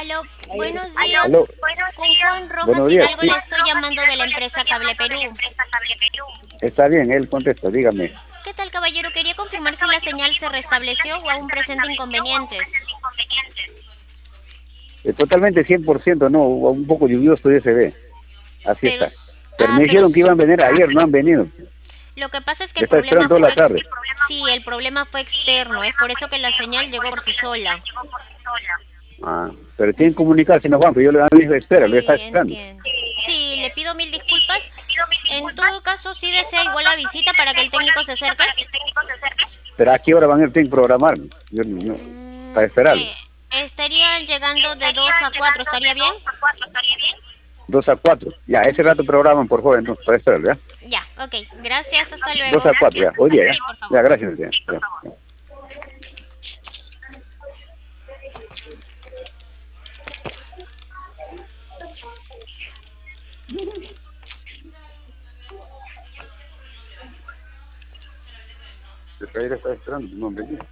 Aló, buenos días. Aló, Con Juan Rojas buenos días. Hidalgo Sí, le estoy llamando de la empresa Cable Perú. está bien, él contesta, dígame. ¿Qué tal, caballero? Quería confirmar si la señal se restableció o aún presenta inconvenientes. Totalmente 100%, no, un poco lluvioso ya se ve. Así Pero, está. Pero me pero dijeron que iban a venir ayer, no han venido. lo que pasa es que Le el está problema esperando toda fue la tarde. sí, el problema fue externo. Es por eso que la señal llegó por sí sola. Ah, pero tienen que Ujú. comunicarse, no Juan, que yo le dije, espera, lo está Sí, esperando. entiendo. Sí, le pido mil disculpas. En todo caso, sí desea igual la visita para que el técnico se acerque. Pero ¿a qué hora van a ir? Tienen que programar. Mm, para esperarlo. estarían llegando de 2 a 4. ¿Estaría bien? 2 a 4. Ya, ese rato programan, por favor, entonces, para esperarlo, ¿ya? Ya, ok. Gracias, hasta 2 a 4, luego. ya. Hoy día, ya. Sí, por Ya, favor. gracias, ya. Ya. El está esperando, no han venido.